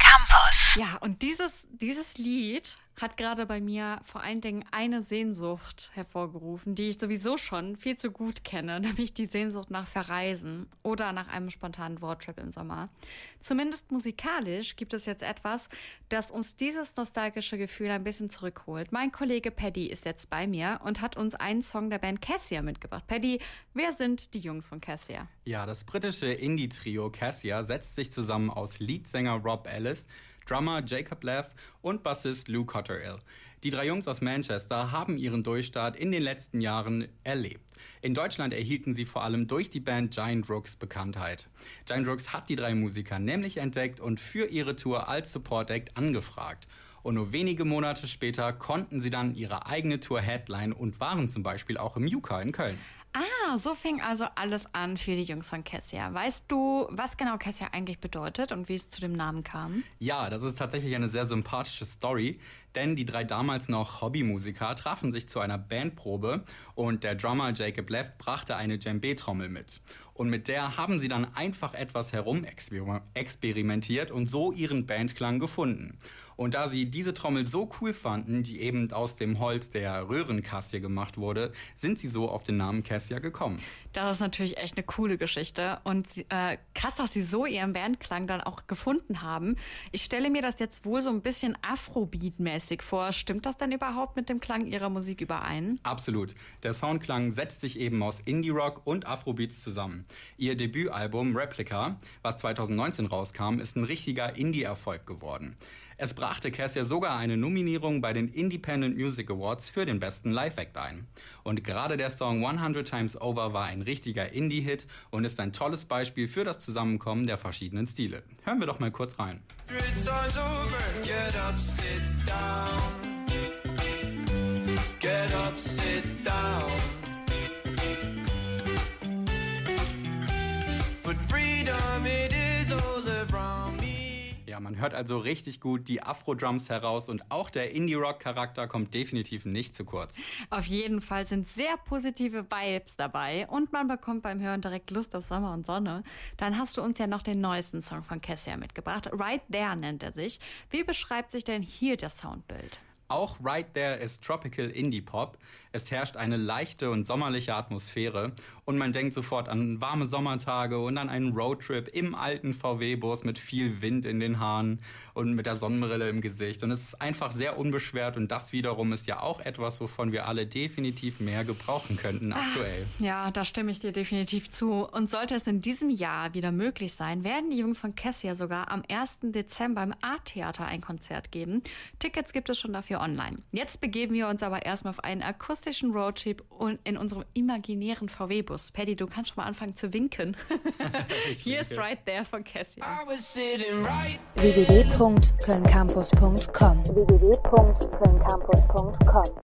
Campus. Ja, und dieses Lied hat gerade bei mir vor allen Dingen eine Sehnsucht hervorgerufen, die ich sowieso schon viel zu gut kenne, nämlich die Sehnsucht nach Verreisen oder nach einem spontanen Roadtrip im Sommer. Zumindest musikalisch gibt es jetzt etwas, das uns dieses nostalgische Gefühl ein bisschen zurückholt. Mein Kollege Paddy ist jetzt bei mir und hat uns einen Song der Band Cassia mitgebracht. Paddy, wer sind die Jungs von Cassia? Ja, das britische Indie-Trio Cassia setzt sich zusammen aus Leadsänger Rob Ellis, Drummer Jacob Leff und Bassist Lou Cotterill. Die drei Jungs aus Manchester haben ihren Durchstart in den letzten Jahren erlebt. In Deutschland erhielten sie vor allem durch die Band Giant Rooks Bekanntheit. Giant Rooks hat die drei Musiker nämlich entdeckt und für ihre Tour als Support Act angefragt. Und nur wenige Monate später konnten sie dann ihre eigene Tour headline und waren zum Beispiel auch im Juka in Köln. Ah, so fing also alles an für die Jungs von Cassia. Weißt du, was genau Cassia eigentlich bedeutet und wie es zu dem Namen kam? Ja, das ist tatsächlich eine sehr sympathische Story, denn die drei damals noch Hobbymusiker trafen sich zu einer Bandprobe und der Drummer Jacob Leff brachte eine Djembe-Trommel mit. Und mit der haben sie dann einfach etwas herumexperimentiert und so ihren Bandklang gefunden. Und da sie diese Trommel so cool fanden, die eben aus dem Holz der Röhrenkassie gemacht wurde, sind sie so auf den Namen Cassia gekommen. Das ist natürlich echt eine coole Geschichte und krass, dass sie so ihren Bandklang dann auch gefunden haben. Ich stelle mir das jetzt wohl so ein bisschen Afrobeat-mäßig vor. Stimmt das denn überhaupt mit dem Klang ihrer Musik überein? Absolut. Der Soundklang setzt sich eben aus Indie-Rock und Afrobeats zusammen. Ihr Debütalbum Replica, was 2019 rauskam, ist ein richtiger Indie-Erfolg geworden. Es brachte Cassia sogar eine Nominierung bei den Independent Music Awards für den besten Live-Act ein. Und gerade der Song 100 Times Over war ein richtiger Indie-Hit und ist ein tolles Beispiel für das Zusammenkommen der verschiedenen Stile. Hören wir doch mal kurz rein. Get up, sit down. Get up, sit down. But freedom, it is all around me. Ja, man hört also richtig gut die Afro-Drums heraus und auch der Indie-Rock-Charakter kommt definitiv nicht zu kurz. Auf jeden Fall sind sehr positive Vibes dabei und man bekommt beim Hören direkt Lust auf Sommer und Sonne. Dann hast du uns ja noch den neuesten Song von Cassia mitgebracht. Right There nennt er sich. Wie beschreibt sich denn hier das Soundbild? Auch Right There ist Tropical Indie Pop. Es herrscht eine leichte und sommerliche Atmosphäre und man denkt sofort an warme Sommertage und an einen Roadtrip im alten VW-Bus mit viel Wind in den Haaren und mit der Sonnenbrille im Gesicht. Und es ist einfach sehr unbeschwert und das wiederum ist ja auch etwas, wovon wir alle definitiv mehr gebrauchen könnten aktuell. Ja, da stimme ich dir definitiv zu. Und sollte es in diesem Jahr wieder möglich sein, werden die Jungs von Cassia sogar am 1. Dezember im A-Theater ein Konzert geben. Tickets gibt es schon dafür online. Jetzt begeben wir uns aber erstmal auf einen akustischen Roadtrip und in unserem imaginären VW-Bus. Paddy, du kannst schon mal anfangen zu winken. Hier ist Right There von Cassia. www.kölncampus.com